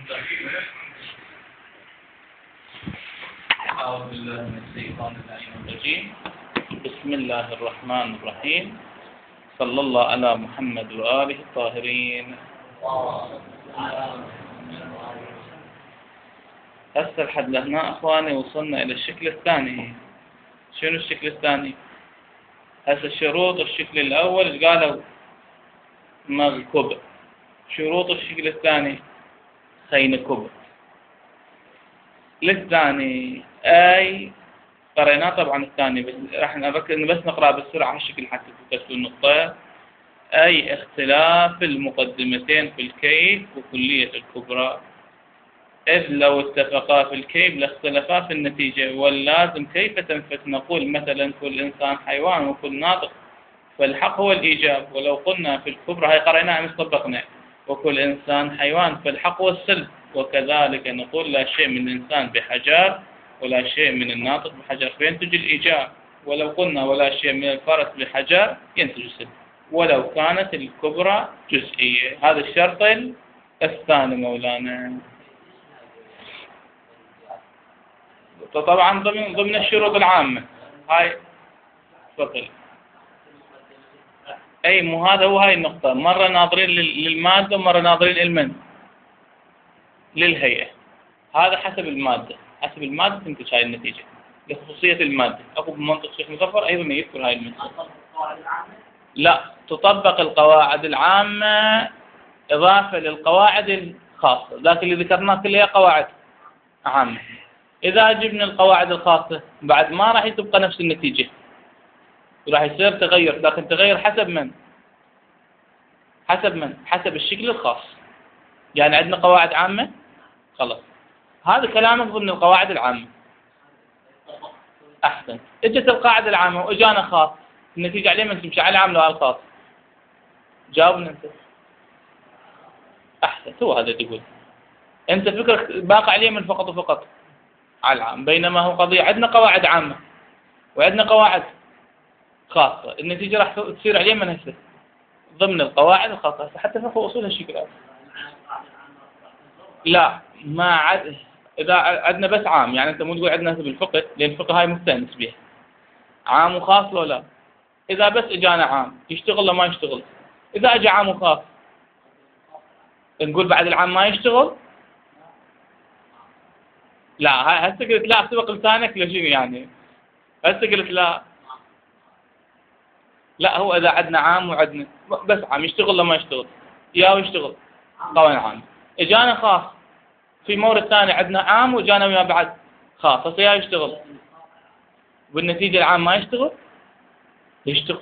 أعوذ بالله من الشيطان الرجيم. بسم الله الرحمن الرحيم. صلى الله على محمد وآله الطاهرين. هسه لحد لهنا أخواني وصلنا إلى الشكل الثاني. شنو الشكل الثاني؟ هسه شروط الشكل الأول قالوا مغكب. شروط الشكل الثاني خينكب. للثاني أي قريناه طبعا الثاني، بس راح نركز بس نقرأ بسرعة هالشكل حتى تكتبوا النقطة. أي اختلاف المقدمتين في الكيف وكلية الكبرى، إذ لو اتفقا في الكيف لاختلفا في النتيجة، واللازم كيف تنفت نقول مثلا كل إنسان حيوان وكل ناطق، فالحق هو الإيجاب. ولو قلنا في الكبرى هاي قريناها مش طبقنا وكل إنسان حيوان فالحق هو السلب، وكذلك نقول لا شيء من الإنسان بحجر ولا شيء من الناطق بحجر فينتج الإيجاب. ولو قلنا ولا شيء من الفرس بحجر ينتج السلب، ولو كانت الكبرى جزئية. هذا الشرط الثاني مولانا. طبعا ضمن الشروط العامة هاي. تفضل. أي مو هذا هو هاي النقطة، مرة ناظرين للمادة ومرة ناظرين المن للهيئة. هذا حسب المادة، حسب المادة تنتج هاي النتيجة لخصوصية المادة. أكو بمنطق الشيخ مظفر أيضا يذكر هاي المسألة. لا، تطبق القواعد العامة إضافة للقواعد الخاصة، لكن اللي ذكرناه كلها قواعد عامة. إذا جبنا القواعد الخاصة بعد ما راح تبقى نفس النتيجة، راح يصير تغير، لكن تغير حسب من؟ حسب الشكل الخاص. يعني عندنا قواعد عامة خلاص، هذا كلامك ضمن القواعد العامة. أحسن. اجت القاعدة العامة وإجانا خاص، النتيجة عليه من تمشي على العام لو على الخاص؟ جاوبنا أنت. أحسن، هو هذا تقول أنت فكرك باقي عليه من فقط وفقط على العام، بينما هو قضية عندنا قواعد عامة وعندنا قواعد خاصة، النتيجة راح تصير عليه من هسه ضمن القواعد الخاصة. حتى فقه أصول هالشكل. لا، ما عد. إذا عندنا بس عام، يعني أنت مو تقول عندنا بالفقه، لأن الفقه هاي مستأنس بها عام وخاص لو لا. إذا بس إجانا عام يشتغل ولا ما يشتغل؟ إذا إجا عام وخاص نقول بعد العام ما يشتغل؟ لا، هسه قلت لا سبق لسانك لشنو يعني؟ هسه قلت لا. لا، هو إذا عندنا عام وعندنا بس عام يشتغل ولا ما يشتغل؟ يا يشتغل قوانين عام. إجانا خاص في مورد ثاني عندنا عام وجانا ويا بعد خاص، هسه يا يشتغل والنتيجة العام ما يشتغل؟ يشتغل.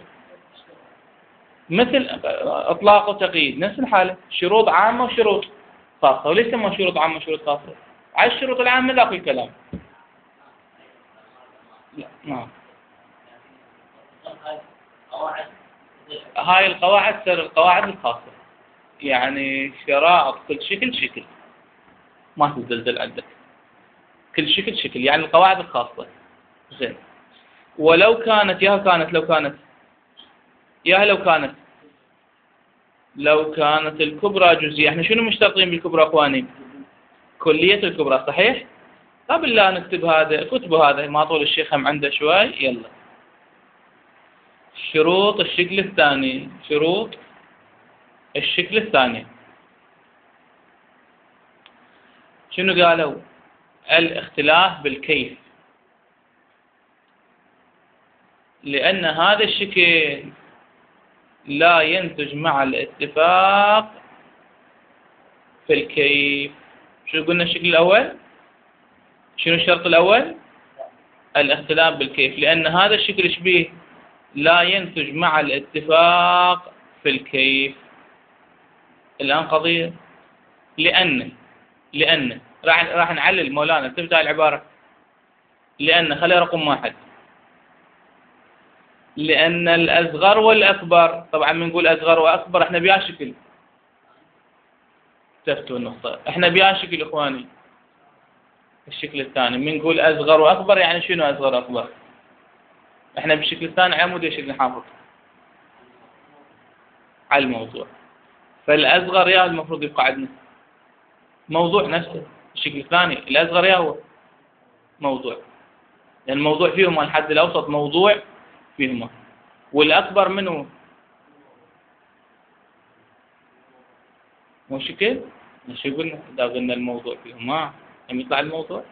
مثل إطلاق وتقييد نفس الحالة، شروط عامة وشروط خاصة. وليش يسمى شروط عامة وشروط خاصة؟ على الشروط العامة ذاك الكلام. لا، نعم. هاي القواعد سر القواعد الخاصة، يعني شرائط كل شكل ما تزلزل عندك، كل شكل يعني القواعد الخاصة. زين. ولو كانت لو كانت الكبرى جزئية. احنا شنو مشترطين بالكبرى اخواني؟ كلية الكبرى، صحيح؟ قبل لا نكتب هذا كتبوا هذا ما طول الشيخ هم عنده شوي. يلا، شروط الشكل الثاني. شروط الشكل الثاني شنو قالوا؟ الاختلاف بالكيف، لأن هذا الشكل لا ينتج مع الاتفاق في الكيف. شو قلنا الشكل الأول؟ شنو الشرط الأول؟ الاختلاف بالكيف، لأن هذا الشكل شبيه لا ينتج مع الاتفاق في الكيف. الآن قضية لأن راح نعلل مولانا. تبدأ العبارة لأن، خلي رقم 1. لأن الأصغر والأكبر، طبعا بنقول أصغر وأكبر احنا بيا شكل. تفتوا النقطة، احنا بيا شكل إخواني. الشكل الثاني بنقول أصغر وأكبر، يعني شنو أصغر وأكبر؟ احنا بالشكل الثاني عمود ايش نحافظ على الموضوع. فالأصغر يا المفروض يبقى عندنا موضوع نفسه. الشكل الثاني الأصغر يا هو موضوع، لأن الموضوع فيهما الحد الأوسط موضوع فيهما، والأكبر منه مو شكل. شو قلنا إذا قلنا الموضوع فيهما هم يطلع الموضوع.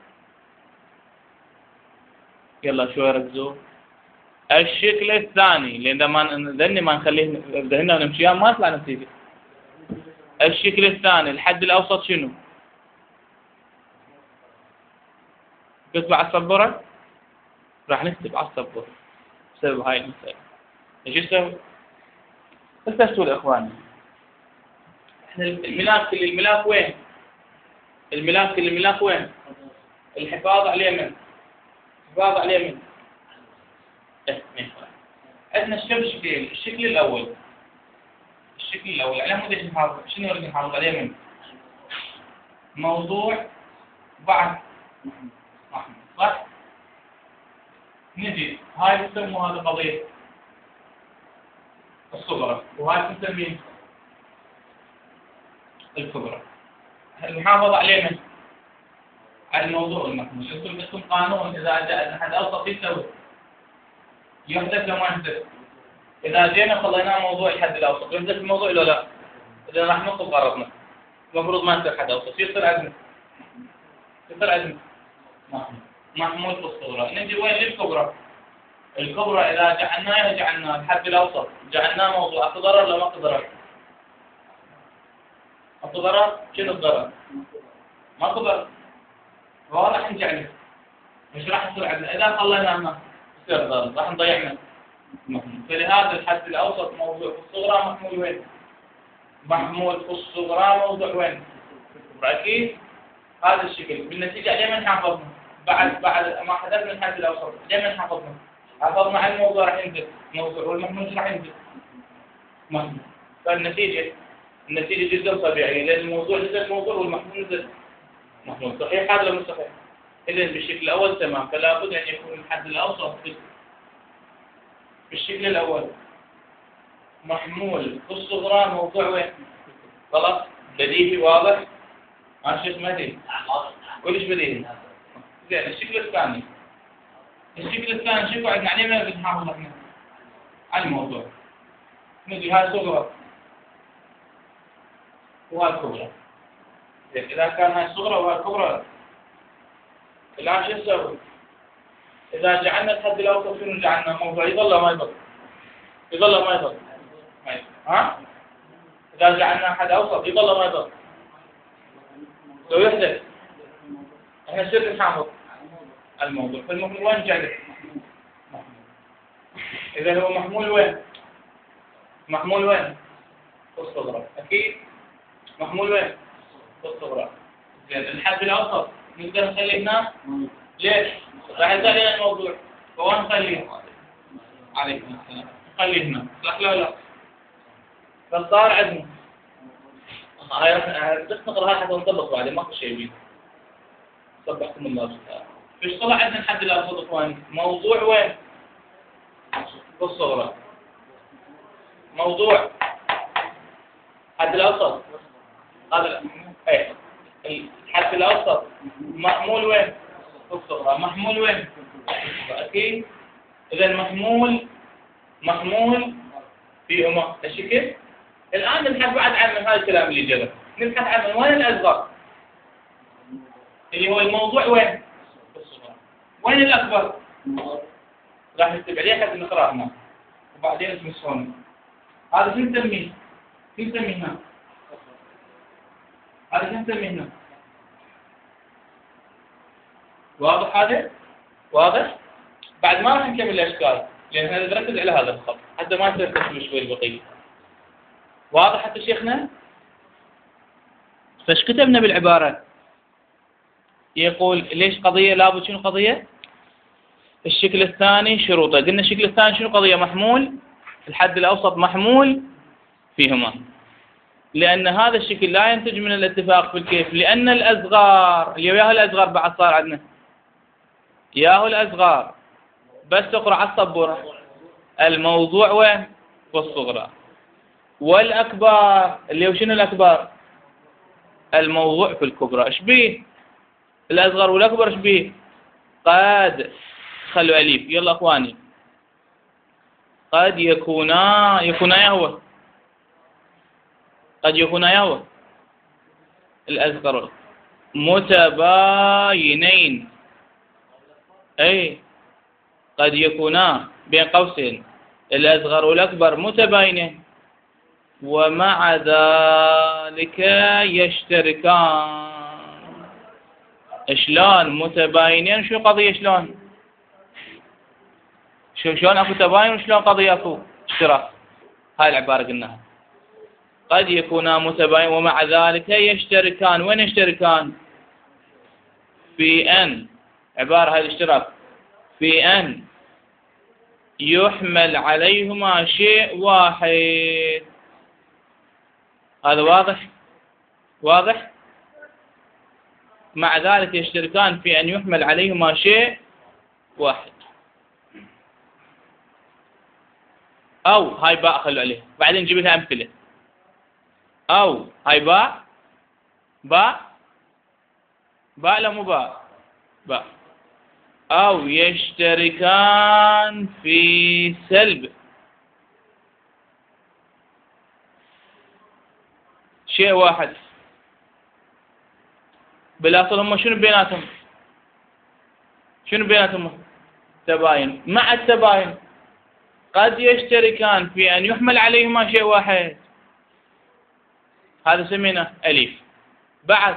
يلا شوي ركزوا. الشكل الثاني لأن ما نخليه ذهننا ونمشيها ما يطلع نتيجة. الشكل الثاني الحد الأوسط شنو؟ كتب على السبورة؟ راح نكتب على السبورة بسبب هاي المسألة. ايش نسوي؟ التفتوا يا إخواني. احنا الملاك وين؟ الملاك وين؟ الحفاظ عليه من؟ الحفاظ عليه من؟ عندنا الشكل الأول. على مود ايش نحافظ؟ شنو اللي نحافظ عليه من؟ موضوع بعد محمود، صح؟ نجي هاي بسموا هذه قضية الصغرى، وهاي نسميه الكبرى. المحافظة عليه من؟ على الموضوع المحمول. انتم عندكم قانون إذا جاء أحد أوسط يسوي يحدث لو ما يحدث. إذا جينا خليناه موضوع الحد الأوسط يحدث الموضوع ولا لا؟ إذا راح نطلب غرضنا المفروض ما يصير حد أوسط، يصير عدم. محمول في الصغرى. نجي وين للكبرى؟ الكبرى إذا جعلناه الحد الأوسط جعلناه موضوع أتضرر ولا ما أتضرر؟ أتضرر؟ شنو الضرر؟ ما أتضرر. واضح نجعله. مش راح يصير عدل. إذا خليناه ما يصير ضرر، راح نضيعنا. فلهذا الحد الأوسط موضوع في الصغرى محمول وين؟ محمول في الصغرى موضوع وين؟ أكيد هذا الشكل. بالنتيجة ليه من حافظنا؟ بعد ما حدثنا الحد الأوسط ليه من حافظنا على الموضوع راح ينزل موضوع والمحمول راح ينزل محمول. فالنتيجة جدا طبيعية لأن الموضوع نزل الموضوع والمحمول نزل محمول. صحيح هذا ولا مش صحيح؟ إذن بالشكل الأول تمام. فلا بد أن يكون الحد الأوسط بالشكل الأول محمول في الصغرى موضوع وين؟ خلاص بديهي واضح؟ ما شيء اسمه بديهي كلش بديهي. زين الشكل الثاني شوفوا عندنا عليه ما بنحافظ احنا على الموضوع. نجي هاي صغرى وهاي كبرى. زين إذا كان هاي صغرى وهاي كبرى الآن شو نسوي؟ إذا جعلنا الحد الأوسط شنو جعلنا موضوع يظل ولا ما يظل؟ يظل ولا ما يظل؟ ها؟ إذا جعلنا حد أوسط يظل ولا ما يظل؟ لو يحدث احنا نصير نحافظ على الموضوع. فالمحمول وين جعله؟ إذا هو محمول وين؟ محمول وين؟ في الصغرى. أكيد محمول وين؟ في الصغرى. زين الحد الأوسط نقدر نخليه هنا؟ ليش؟ راح يزال لنا الموضوع. فوين نخليه؟ عليكم السلام. نخليه هنا، صح لا لا؟ فصار عندنا هاي بس نقرأها حتى نطبق بعدين ماكو شيء بيه. صبحكم الله بالخير. فايش طلع عندنا الحد الأوسط إخواني؟ موضوع وين؟ في الصغرى. موضوع الحد الأوسط هذا ايه الحد الأوسط محمول وين؟ في الصغرى. محمول وين؟ أكيد. إذا محمول فيهما الشكل. الآن نبحث بعد عن هذا الكلام اللي جرى. نبحث عن وين الأصغر؟ اللي هو الموضوع وين؟ في الصغرى. وين الأكبر؟ راح نكتب عليه حتى نقرأ هنا وبعدين نمسحونه. هذا شو نسميه؟ هنا؟ هذا شو نسميه هنا؟ واضح هذا؟ واضح؟ بعد ما راح نكمل الأشكال لأن احنا نركز على هذا الخط حتى ما يصير تشويش شوي البقية. واضح حتى شيخنا؟ فايش كتبنا بالعبارة؟ يقول ليش قضية لابد شنو قضية؟ الشكل الثاني شروطه. قلنا الشكل الثاني شنو قضية؟ محمول الحد الأوسط محمول فيهما. لأن هذا الشكل لا ينتج من الاتفاق في الكيف لأن الأصغار ياهو الأصغر بعد صار عندنا ياهو الأصغر بس تقرأ على السبورة. الموضوع وين؟ في الصغرى. والأكبر اللي هو شنو الأكبر؟ الموضوع في الكبرى إيش بيه؟ الأصغر والأكبر إيش بيه؟ قد خلوا أليف. يلا أخواني، قد يكونا هو، قد يكونا هو الأصغر متباينين. أي قد يكونا بين قوسين الأصغر والأكبر متباينين، ومع ذلك يشتركان. شلون متباينين؟ شو قضية شلون؟ شلون اكو تباين وشلون قضية اكو اشتراك؟ هاي العبارة قلناها. قد يكونا متباين ومع ذلك يشتركان. وين يشتركان؟ في أن، عبارة هاي الاشتراك، في أن يحمل عليهما شيء واحد. هذا واضح؟ واضح؟ مع ذلك يشتركان في أن يحمل عليهما شيء واحد. أو هاي باء خلوا عليه، بعدين نجيب لها أمثلة. أو هاي باء لا مو باء. أو يشتركان في سلب شيء واحد. بالأصل هم شنو بيناتهم؟ تباين. مع التباين قد يشتركان في أن يحمل عليهما شيء واحد. هذا سمينا أليف. بعد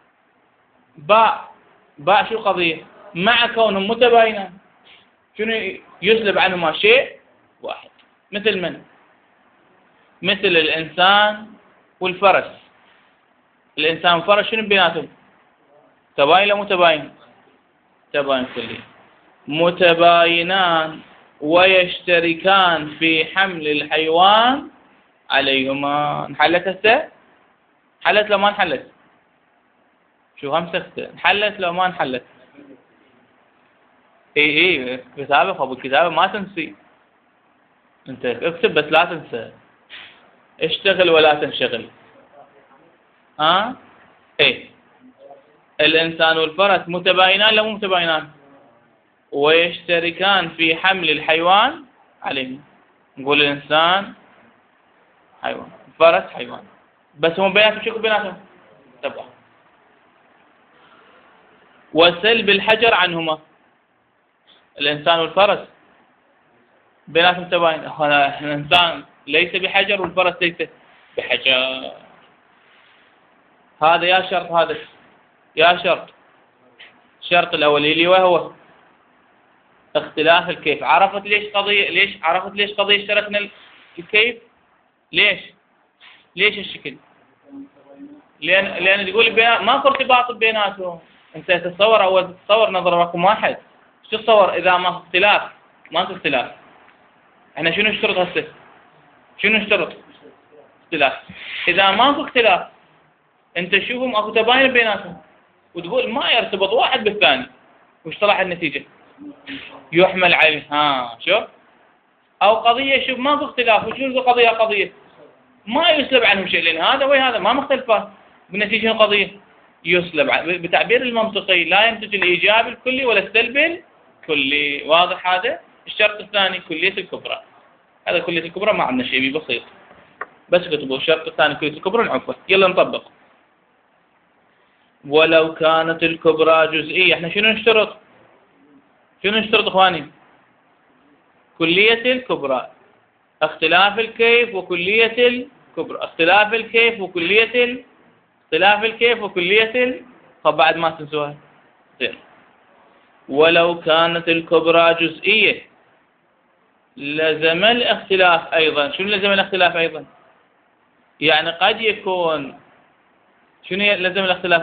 باء شو قضية؟ مع كونهم متباينان شنو يسلب عنهما شيء واحد. مثل من؟ مثل الإنسان والفرس. الإنسان والفرس شنو بيناتهم؟ تباين ولا متباين؟ تباين كلي. متباينان ويشتركان في حمل الحيوان عليهما. انحلت هسه؟ حلت لو ما انحلت؟ شو همسكت؟ انحلت لو ما انحلت؟ اي كتابة ابو الكتابة ما تنسي. انت اكتب بس لا تنسى. اشتغل ولا تنشغل. اي الانسان والفرس متباينان لا مو متباينان؟ ويشتركان في حمل الحيوان عليهم. نقول الانسان حيوان، الفرس حيوان، بس هم بيناتهم شكو بيناتهم؟ تبع. وسلب الحجر عنهما. الإنسان والفرس بيناتهم تباين. الإنسان ليس بحجر والفرس ليس بحجر. هذا يا شرط، هذا يا شرط. الشرط الأولي اللي وهو اختلاف الكيف. عرفت ليش قضية اشتركنا الكيف؟ ليش الشكل؟ لأن تقول ماكو ارتباط بيناتهم. أنت تتصور نظرة رقم واحد. شو تتصور إذا ماكو اختلاف؟ ماكو اختلاف. احنا شنو نشترط هسه؟ شنو نشترط؟ اختلاف. إذا ماكو اختلاف أنت شوفهم اكو تباين بيناتهم وتقول ما يرتبط واحد بالثاني. وش طلع النتيجة؟ يحمل عليه. شوف. أو قضية شوف ماكو اختلاف وشو قضية ما يسلب عنهم شيء، لأن هذا وهذا ما مختلفان. بالنتيجة القضية يسلب بتعبير المنطقي لا ينتج الإيجاب الكلي ولا السلب الكلي. واضح هذا؟ الشرط الثاني كلية الكبرى. هذا كلية الكبرى ما عندنا شيء بسيط، بس كتبوا الشرط الثاني كلية الكبرى نعرفه. يلا نطبق. ولو كانت الكبرى جزئية. احنا شنو نشترط اخواني؟ كلية الكبرى. اختلاف الكيف وكلية الكبرى. اختلاف الكيف وكلية طب بعد ما تنسوها. زين. ولو كانت الكبرى جزئية لزم الاختلاف أيضا. شنو لزم الاختلاف أيضا؟ يعني قد يكون شنو لزم الاختلاف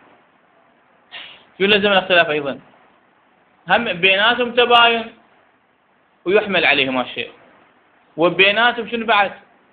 أيضا؟ هم بيناتهم تباين ويحمل عليهما شيء، وبيناتهم شنو بعد؟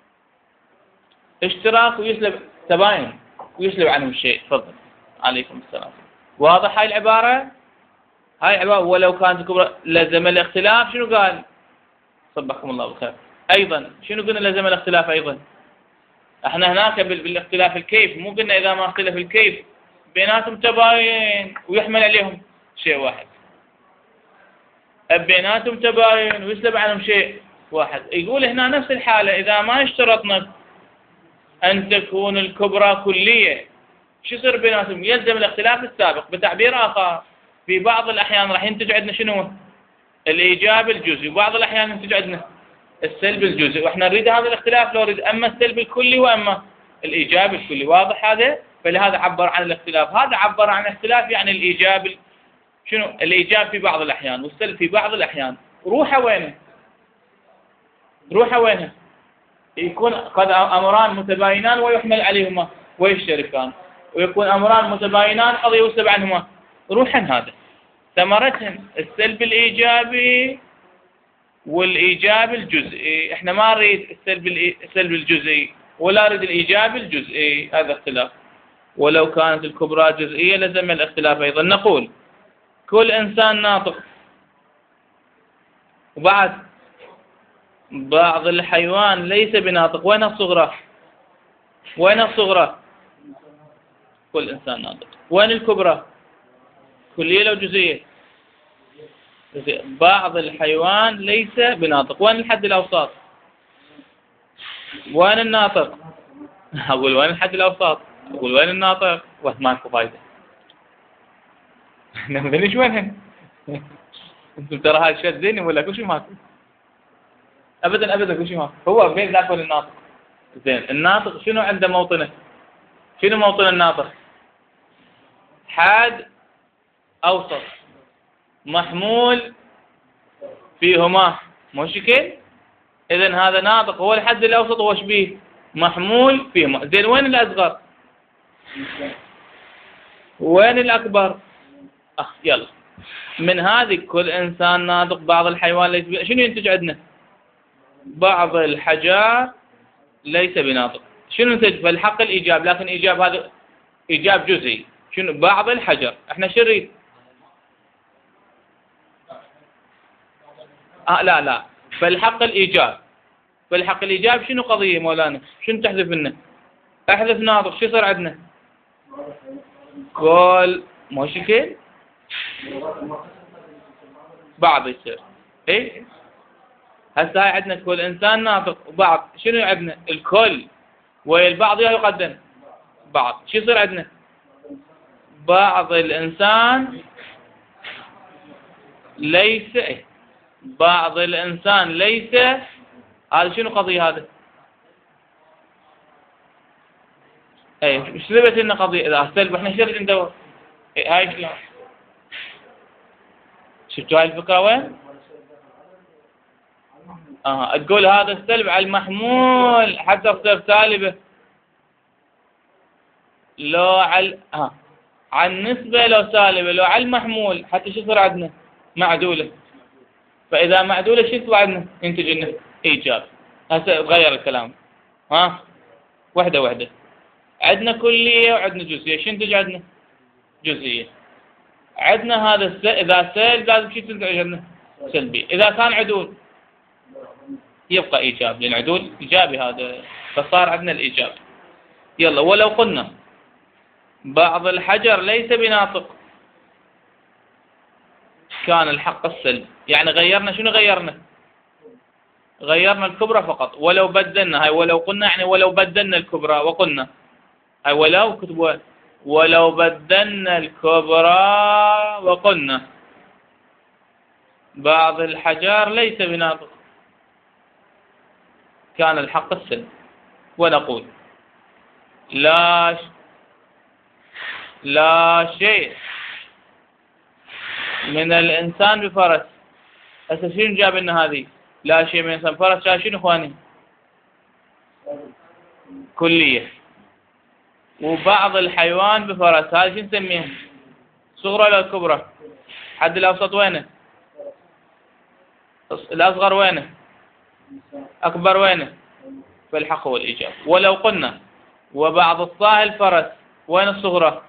اشتراك ويسلب تباين ويسلب عنهم شيء. تفضل. عليكم السلام. واضح هاي العبارة؟ ولو كانت الكبرى لزم الاختلاف. شنو قال؟ صبحكم الله بالخير. أيضا شنو قلنا لزم الاختلاف أيضا؟ احنا هناك بالاختلاف الكيف، مو قلنا إذا ما اختلف الكيف بيناتهم تباين ويحمل عليهم شيء واحد، بيناتهم تباين ويسلب عنهم شيء واحد. يقول هنا نفس الحالة إذا ما اشترطنا أن تكون الكبرى كلية، شو يصير بيناتهم؟ يلزم الاختلاف السابق. بتعبير آخر، في بعض الأحيان راح ينتج عندنا شنو؟ الإيجاب الجزئي، وبعض الأحيان ينتج عندنا السلب الجزئي، واحنا نريد هذا الاختلاف، لو نريد أما السلب الكلي وأما الإيجاب الكلي. واضح هذا؟ فلهذا عبر عن الاختلاف. هذا عبر عن اختلاف يعني الإيجاب شنو؟ الإيجاب في بعض الأحيان والسلب في بعض الأحيان. روحه وينه؟ روحه وينه؟ يكون قد أمران متباينان ويحمل عليهما ويشتركان، ويكون أمران متباينان قد يوسب عنهما. روحا هذا ثمرتهم السلب الإيجابي والإيجاب الجزئي. احنا ما نريد السلب الجزئي ولا نريد الإيجاب الجزئي، هذا اختلاف. ولو كانت الكبرى جزئية لزم الاختلاف أيضا. نقول كل إنسان ناطق، وبعد بعض الحيوان ليس بناطق. وين الصغرى؟ وين الصغرى؟ كل إنسان ناطق. وين الكبرى؟ كلية لو جزئية؟ بعض الحيوان ليس بناطق. وين الحد الأوسط؟ وين الناطق؟ أقول وين الحد الأوسط؟ أقول وين الناطق؟ ماكو فايدة. نمدنيش وينهن؟ انتم ترى هاي الشيء زين ولا كل شيء ماكو؟ أبدا أبدا كل شيء ماكو. هو بين ذاك الناطق. زين الناطق شنو عنده موطنه؟ شنو موطن الناطق؟ حاد أوسط محمول فيهما، مو شكل؟ إذن هذا ناطق، هو الحد الأوسط هو شبيه محمول فيهما. زين وين الأصغر؟ وين الأكبر؟ يلا من هذه كل إنسان ناطق، بعض الحيوان ليس شنو ينتج عندنا؟ بعض الحجار ليس بناطق. شنو ينتج؟ فالحق الإيجاب، لكن إيجاب هذا إيجاب جزئي. شنو؟ بعض الحجر. احنا شو نريد؟ لا فالحق الإيجاب. فالحق الإيجاب شنو قضية مولانا؟ شنو تحذف لنا؟ احذف ناطق، شو يصير عندنا؟ كل مو شكل بعض يصير. اي هسه هاي عندنا كل انسان ناطق وبعض. شنو عندنا؟ الكل والبعض يقدم بعض. شو يصير عندنا؟ بعض الانسان ليس. بعض الانسان ليس. هذا شنو قضية هذا؟ اي مش ثبت لنا قضية اذا سلب. احنا شو نريد ندور؟ هاي شلون؟ شفتوا هاي الفكرة وين؟ تقول هذا السلب على المحمول حتى تصير سالبة. لو على على النسبة لو سالبة، لو على المحمول حتى شو يصير عندنا؟ معدولة. فإذا معدولة شو يطلع عندنا؟ ينتج لنا إيجاب. هسه تغير الكلام. وحدة وحدة. عندنا كلية وعندنا جزئية. شو ينتج عندنا؟ جزئية. عندنا هذا إذا سلب لازم شو تنتج عندنا؟ سلبي. إذا كان عدول يبقى إيجاب، لأن عدول إيجابي هذا، فصار عندنا الإيجاب. يلا ولو قلنا بعض الحجر ليس بناطق كان الحق السلب. يعني غيرنا شنو؟ غيرنا الكبرى فقط. ولو بدلنا، هاي ولو قلنا يعني ولو بدلنا الكبرى وقلنا، هاي ولو كتبوا ولو بدلنا الكبرى وقلنا بعض الحجار ليس بناطق كان الحق السلب. ونقول لا شيء من الإنسان بفرس. هسه شنو جاب لنا هذه؟ لا شيء من الإنسان بفرس. شنو إخواني؟ كلية. وبعض الحيوان بفرس، هذه شو نسميها؟ صغرى ولا كبرى؟ حد الأوسط وينه؟ الأصغر وينه؟ أكبر وينه؟ فالحق هو الإيجاب. ولو قلنا وبعض الصاهل فرس، وين الصغرى؟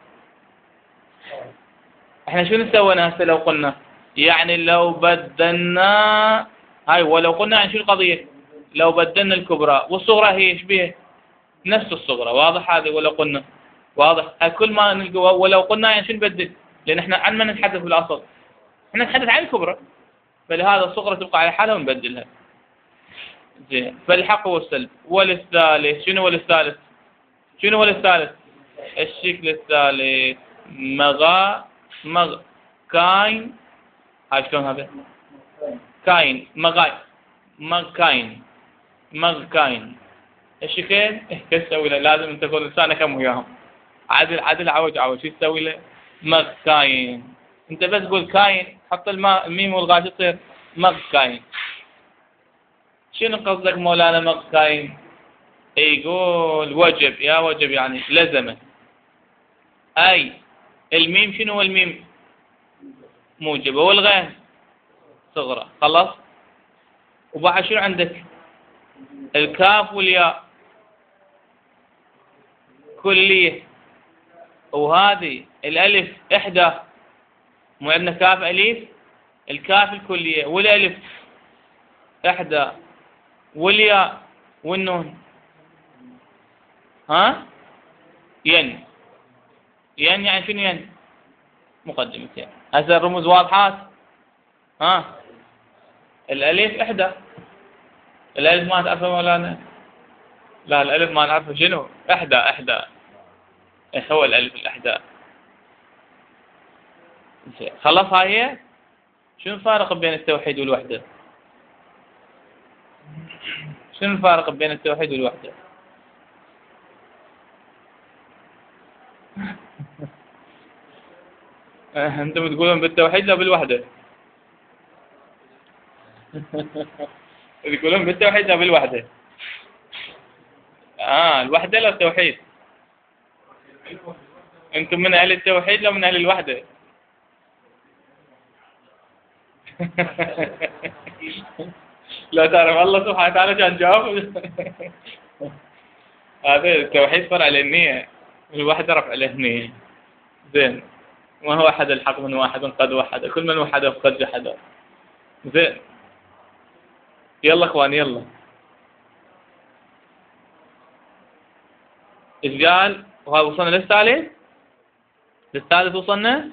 احنا شو نسوينا هسه لو قلنا؟ يعني لو بدلنا هاي ولو قلنا يعني شو القضية؟ لو بدلنا الكبرى والصغرى هي ايش بيها؟ نفس الصغرى. واضح هذه ولا قلنا؟ واضح. كل ما نلقى ولو قلنا يعني شو نبدل؟ لأن احنا عن ما نتحدث بالأصل، احنا نتحدث عن الكبرى، فلهذا الصغرى تبقى على حالها ونبدلها. زين. فالحق والسلب. والثالث شنو؟ والثالث شنو؟ والثالث الشكل الثالث مغ كاين. هاي شلون هذا؟ كاين مغ كاين. الشكل ايش تسوي له؟ لازم انت تكون لسانك هم وياهم. عدل عوج شو تسوي له؟ مغ كاين. انت بس قول كاين، حط الميم والغاء تصير مغ كاين. شنو قصدك مولانا مغ كاين؟ يقول وجب، يا وجب يعني لزمه. اي الميم شنو هو الميم؟ موجبه، والغين صغرى. خلاص. وبعد شنو عندك؟ الكاف والياء كلية، وهذه الألف إحدى. مو عندنا كاف أليف؟ الكاف الكلية والألف إحدى، والياء والنون ها ين. يعني شنو ين؟ مقدمتين. هسه الرموز واضحات. ها الألف إحدى. الألف ما تعرفها مولانا؟ لا الألف ما نعرفه. شنو؟ إحدى. إيش هو الألف الإحدى؟ خلاص. هاي شنو الفارق بين التوحيد والوحدة؟ شنو الفارق بين التوحيد والوحدة؟ أنتم تقولون بالتوحيد لا بالوحدة؟ يقولون بالتوحيد لا بالوحدة؟ الوحدة لا التوحيد. أنتم من أهل التوحيد لا من أهل الوحدة؟ لا تعرف الله سبحانه وتعالى كان جاوب. هذا التوحيد فرع للنية، الوحدة رفع للنية. زين. ما هو أحد الحق من واحد قد وحد، كل من وحده فقد جحد. زين. يلا اخوان يلا. ايش قال؟ وهذا وصلنا للثالث وصلنا،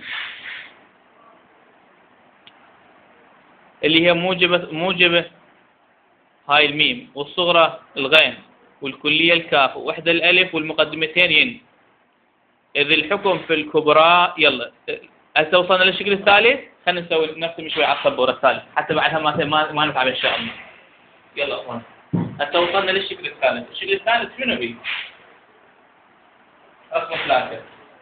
اللي هي موجبة هاي الميم، والصغرى الغين، والكلية الكاف، وحدة الألف، والمقدمتين ين. إذ الحكم في الكبرى. يلا هسه وصلنا للشكل الثالث. خلينا نسوي نفس شوي على السبورة الثالث حتى بعدها ما نتعب إن شاء الله. يلا اخوان هسه وصلنا للشكل الثالث. الشكل الثالث شنو بيه؟ رقم 3.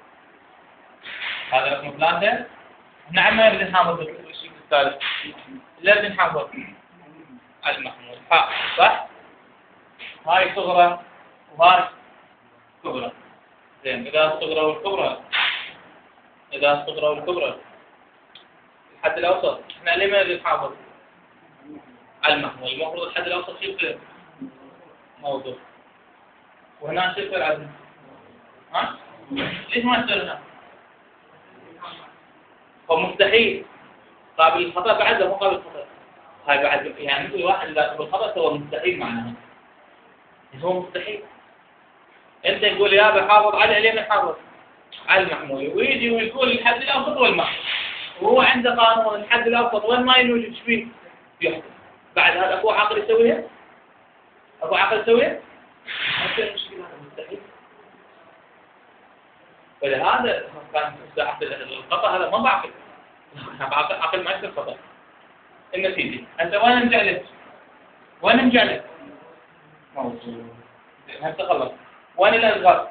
هذا رقم 3. نعم ما نريد نحافظ الشكل الثالث، لازم نحافظ على المحمول حاء. صح؟ هاي صغرى وهاي كبرى. زين. إذا الصغرى والكبرى الحد الأوسط، احنا ليه ما نريد نحافظ على المحمول؟ المفروض الحد الأوسط شو يصير؟ موضوع. وهنا شو يصير عندنا؟ ليش ما يصير هنا؟ هو مستحيل. قابل للخطأ بعده، مو قابل للخطأ. هاي بعد يعني كل واحد إذا قابل للخطأ هو مستحيل معناها. هو مستحيل. أنت تقول يا بحافظ على لين نحافظ على المحمول، ويجي ويقول الحد الأوسط والمحمول، وهو عنده قانون الحد الأوسط وين ما ينوجد ايش فيه؟ يحكم. بعد هذا أبو عاقل يسويها؟ ما تصير المشكلة. هذا مستحيل. فلهذا كان ساعة الخطأ هذا ما بعقل. عقل ما يصير خطأ. النتيجة أنت وين نرجع لك؟ موضوع. هسه خلص. وين الأصغر؟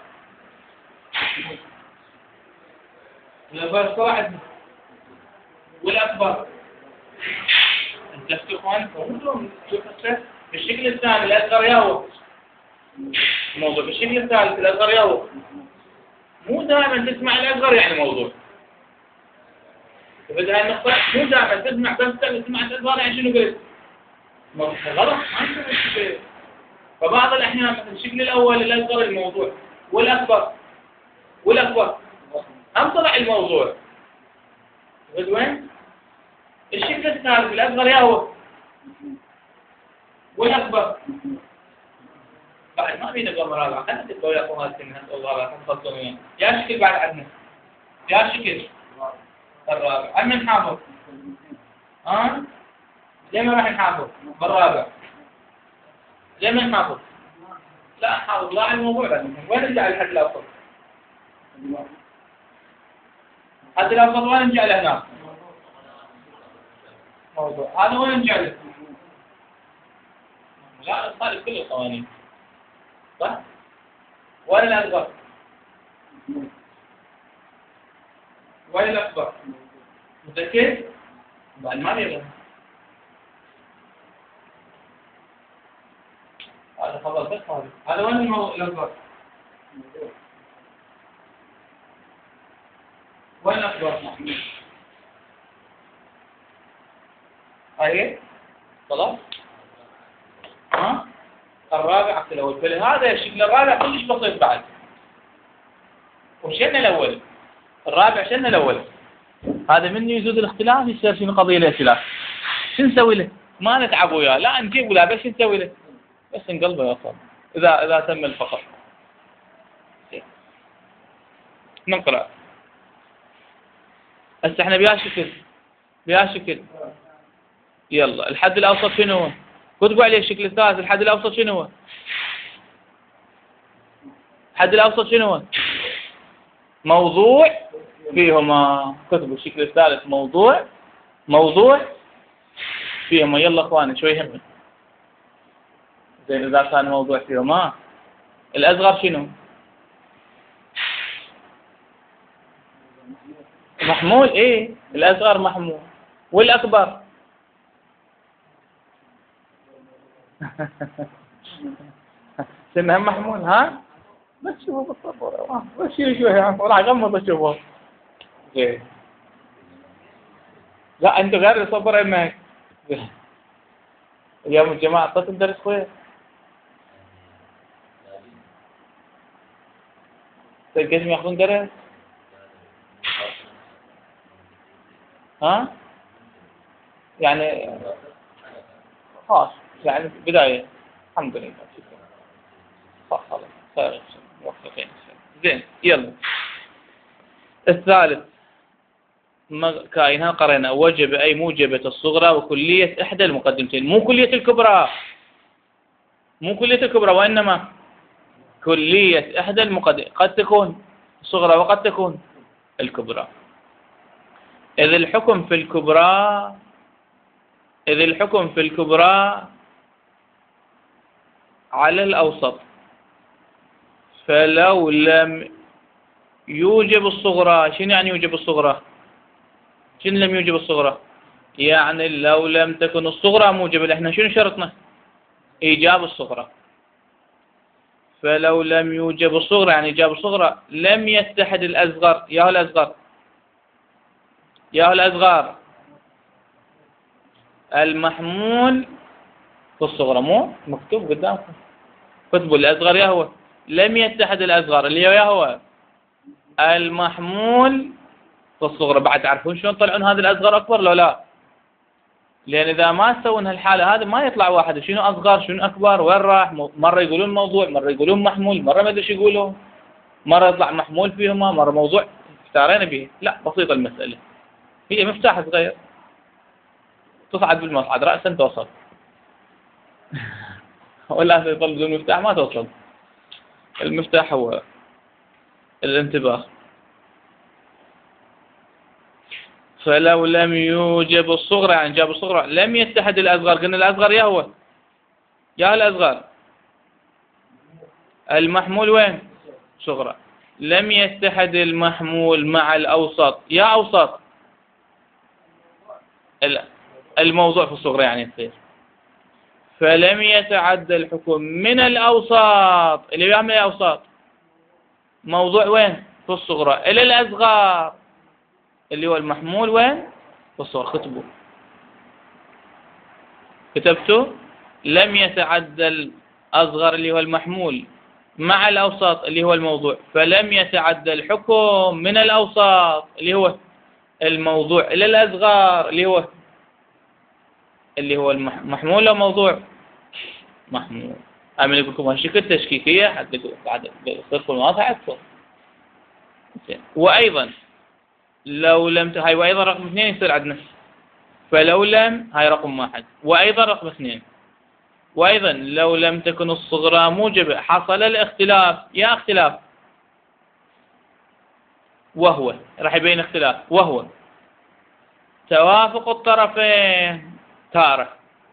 الأصغر صراحة والأكبر. أنت شفتوا إخوان؟ شوف هسه بالشكل الثاني الأصغر ياهو. موضوع بالشكل الثالث الأصغر ياهو. مو دائما تسمع الأصغر يعني موضوع. فبدأ النقطة مو دائما تسمع بس تسمع الأصغر يعني شنو قلت؟ غلط. ما يصير. فبعض الأحيان مثل الشكل الأول الأصغر الموضوع، والأكبر هم طلع الموضوع. بس وين؟ الشكل الثالث الأصغر ياهو والأكبر بعد ما بينا قوم رابعة، خلينا نتبقى ويا أخواتي من هالرابعة خلصوا وياه. يا شكل بعد عندنا. يا شكل الرابع. من حافظ؟ ليه ما راح نحافظ؟ بالرابع. ليه ما نحافظ؟ لا نحافظ لا على الموضوع ده. وين نرجع الحد الأوسط؟ الحد الأوسط وين نرجع له هناك؟ موضوع هذا وين نرجع له؟ لا نخالف كل القوانين. صح؟ وين الأصغر؟ وين الأكبر؟ متأكد؟ بعد ما بيغير. هذا خبر بس هذا وين الأكبر؟ وين الأكبر؟ أيه؟ خلاص؟ الرابع عكس الأول، فلهذا الشكل الرابع كلش بسيط بعد. وشلنا الأول. الرابع شلنا الأول. هذا من يزود الاختلاف يصير شنو قضية الائتلاف. شو نسوي له؟ ما نتعب وياه، لا نجيب ولا بس نسوي له؟ بس نقلبه يا صاحبي. إذا تم الفقر. نقرأ. هسه احنا بيها شكل. يلا الحد الأوسط شنو هو؟ كتبوا عليه الشكل الثالث. الحد الأوسط شنو هو؟ الحد الأوسط شنو هو؟ موضوع فيهما. كتبوا الشكل الثالث موضوع فيهما. يلا اخواني شوي يهمني. زين إذا كان موضوع فيهما الأصغر شنو؟ محمول. إيه الأصغر محمول والأكبر سنهم محمول. بس شوفوا بالصبر بس شوي راح أغمض أشوفه. زين لا أنت غير الصبر إنك اليوم الجماعة أعطيت الدرس خويا. كيف ياخذون درس؟ يعني خلاص يعني بداية. الحمد لله. خلاص خير موفقين. زين يلا الثالث كائنها قرينا وجب أي موجبة الصغرى وكلية إحدى المقدمتين. مو كلية الكبرى وإنما كلية إحدى المقدمتين. قد تكون الصغرى وقد تكون الكبرى. إذ الحكم في الكبرى على الأوسط فلو لم يوجب الصغرى. شنو يعني يوجب الصغرى؟ شنو لم يوجب الصغرى؟ يعني لو لم تكن الصغرى موجبة. احنا شنو شرطنا؟ إيجاب الصغرى. فلو لم يوجب الصغرى يعني إيجاب الصغرى لم يتحد الأصغر. يا الأصغر المحمول في الصغرى. مو مكتوب قدامكم. كتبوا الأصغر يا هو. لم يتحد الأصغر اللي يا هو المحمول في الصغرى. بعد تعرفون شلون طلعون هذا الأصغر أكبر لو لا؟ لأن إذا ما تسوون هالحالة هذا ما يطلع واحد شنو أصغر شنو أكبر وين راح. مرة يقولون موضوع، مرة يقولون محمول، مرة ما أدري ايش يقولون، مرة يطلع محمول فيهما، مرة موضوع. اختارينا به. لا بسيطة المسألة. هي مفتاح صغير تصعد بالمصعد رأسا توصل. ولا تظل بدون مفتاح ما توصل. المفتاح هو الانتباه. فلو لم يوجب الصغرى يعني جاب الصغرى لم يتحد الأصغر. قلنا الأصغر يا الأصغر المحمول وين؟ صغرى. لم يتحد المحمول مع الأوسط. يا أوسط الموضوع في الصغرى يعني يصير. فلم يتعدى الحكم من الأوسط اللي يعمل الأوسط موضوع وين؟ في الصغرى إلى الأصغر اللي هو المحمول وين؟ في الصغرى. كتبتوا لم يتعدى الأصغر اللي هو المحمول مع الأوسط اللي هو الموضوع. فلم يتعدى الحكم من الأوسط اللي هو الموضوع إلى الأصغر اللي هو المحمول أو موضوع محمول. أعمل لكم هالشكل تشكيكية حتى بعد الصرف والمواضع أكثر. وأيضا لو لم هاي وأيضا رقم 2 يصير عندنا فلو لم، هاي رقم 1. وأيضا رقم 2 وأيضا لو لم تكن الصغرى موجبة حصل الاختلاف. يا اختلاف وهو راح يبين اختلاف وهو توافق الطرفين تارة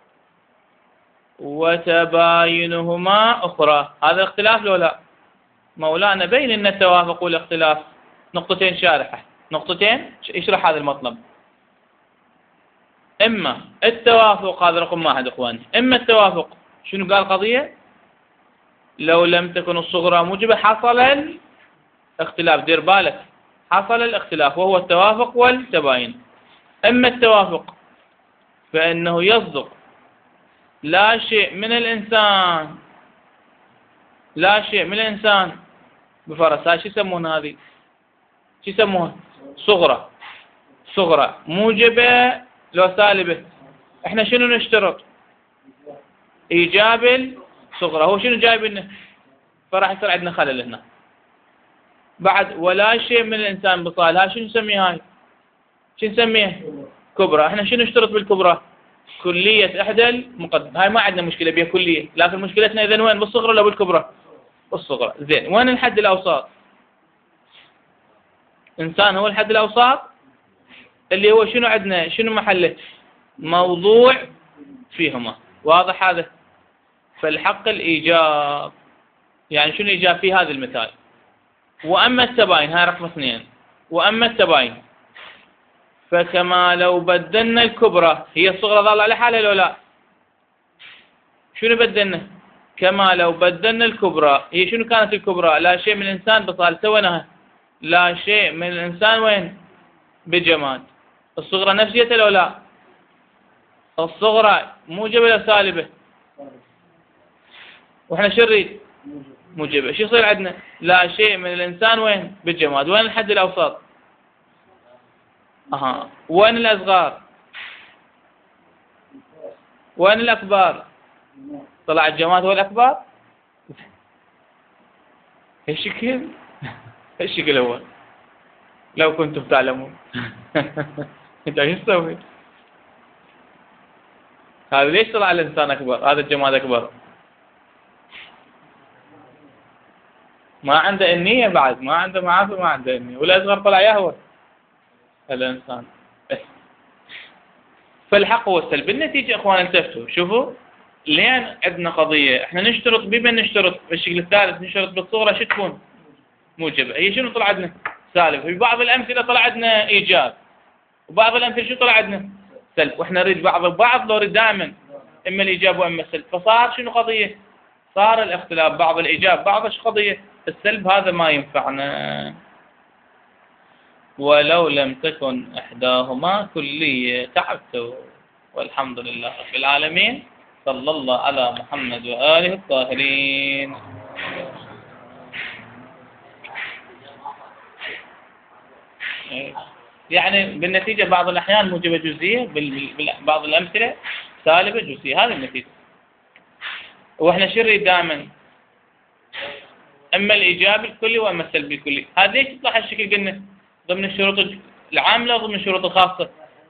وتباينهما أخرى. هذا اختلاف لو لا؟ مولانا بين لنا التوافق والاختلاف نقطتين شارحة، نقطتين يشرح هذا المطلب. إما التوافق، هذا رقم 1 إخواني، إما التوافق شنو قال قضية؟ لو لم تكن الصغرى موجبة حصل الاختلاف، دير بالك حصل الاختلاف وهو التوافق والتباين. إما التوافق فإنه يصدق لا شيء من الإنسان، لا شيء من الإنسان بفرس. هاي شو يسمون هذه؟ شو يسموها؟ صغرى. صغرى موجبة لو سالبة؟ احنا شنو نشترط؟ إيجاب الصغرى. هو شنو جايب لنا؟ فراح يصير عندنا خلل هنا. بعد ولا شيء من الإنسان بطال، هاي شنو نسميها؟ هاي شو نسميها؟ كبرى. احنا شنو نشترط بالكبرى؟ كلية إحدى المقدم. هاي ما عندنا مشكلة بها كلية، لكن مشكلتنا إذا وين؟ بالصغرى ولا بالكبرى؟ بالصغرى. زين، وين الحد الأوسط؟ إنسان هو الحد الأوسط اللي هو شنو عندنا؟ شنو محله؟ موضوع فيهما. واضح هذا؟ فالحق الإيجاب. يعني شنو إيجاب في هذا المثال؟ وأما التباين، هاي رقم 2. وأما التباين فكما لو بدلنا الكبرى، هي الصغرى ظل على حالها لو لا؟ شنو بدلنا؟ كما لو بدلنا الكبرى. هي شنو كانت الكبرى؟ لا شيء من الإنسان بطال تونا، لا شيء من الإنسان وين؟ بجماد. الصغرى نفسيتها لو لا؟ الصغرى موجبة ولا سالبة؟ واحنا شو نريد؟ موجبة. شو يصير عندنا؟ لا شيء من الإنسان وين؟ بالجماد. وين الحد الأوسط؟ وين الأصغار؟ وين الأكبار؟ طلع الجماد هو الأكبر؟ الشكل الشكل هو لو كنتم تعلمون. انت ايش تسوي؟ هذا ليش طلع الإنسان أكبر؟ هذا الجماد أكبر؟ ما عنده النية بعد، ما عنده معافى، ما عنده النية. والأصغر طلع يهوى الإنسان. فالحق هو السلب. النتيجة إخوان التفتوا شوفوا لين عندنا قضية احنا نشترط بمن نشترط بالشكل الثالث نشترط بالصغرى شو تكون؟ موجبة. هي شنو طلع عندنا؟ سالب. في بعض الأمثلة طلع عندنا إيجاب، وبعض الأمثلة شو طلع عندنا؟ سلب. واحنا نريد بعض لو نريد دائما إما الإيجاب وإما السلب. فصار شنو قضية؟ صار الاختلاف بعض الإيجاب بعض ايش قضية؟ السلب. هذا ما ينفعنا. ولو لم تكن إحداهما كلية. تعبتوا. والحمد لله رب العالمين. صلى الله على محمد وآله الطاهرين. يعني بالنتيجة بعض الأحيان موجبة جزئية، بعض الأمثلة سالبة جزئية. هذه النتيجة. وإحنا شو نريد دائما؟ إما الإيجاب الكلي وإما السلبي الكلي. هذا ليش يطلع هالشكل؟ قلنا ضمن الشروط العامة وضمن الشروط الخاصة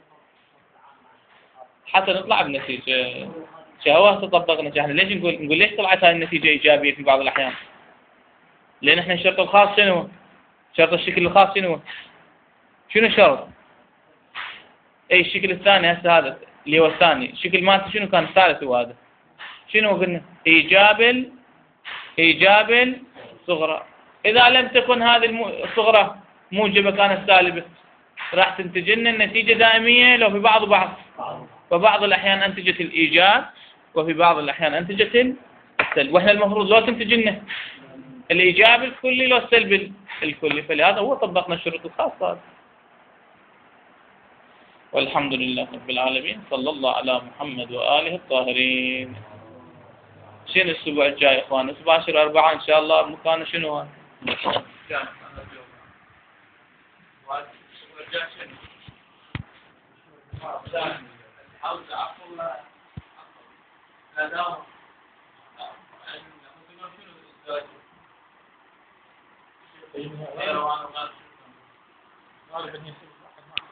حتى نطلع بنتيجة. شهوة تطبقنا. احنا ليش نقول ليش طلعت هاي النتيجة إيجابية في بعض الأحيان؟ لأن احنا الشرط الخاص شنو؟ شرط الشكل الخاص شنو؟ شنو الشرط؟ أي الشكل الثاني هسه هذا اللي هو الثاني. الشكل مالته شنو كان؟ الثالث هو هذا. شنو قلنا؟ إيجاب الصغرى. إذا لم تكن هذه الصغرى موجبة كانت سالبة راح تنتج لنا النتيجة دائمية لو في بعض. فبعض الأحيان أنتجت الإيجاب وفي بعض الأحيان أنتجت السلب. وإحنا المفروض لو تنتج لنا الإيجاب الكلي لو السلب الكلي. فلهذا هو طبقنا الشروط الخاصة. والحمد لله رب العالمين. صلى الله على محمد وآله الطاهرين. شنو الأسبوع الجاي يا إخوان؟ 17/4 إن شاء الله. مكانه شنو هذا؟ الحوزة عفوا غالبا هي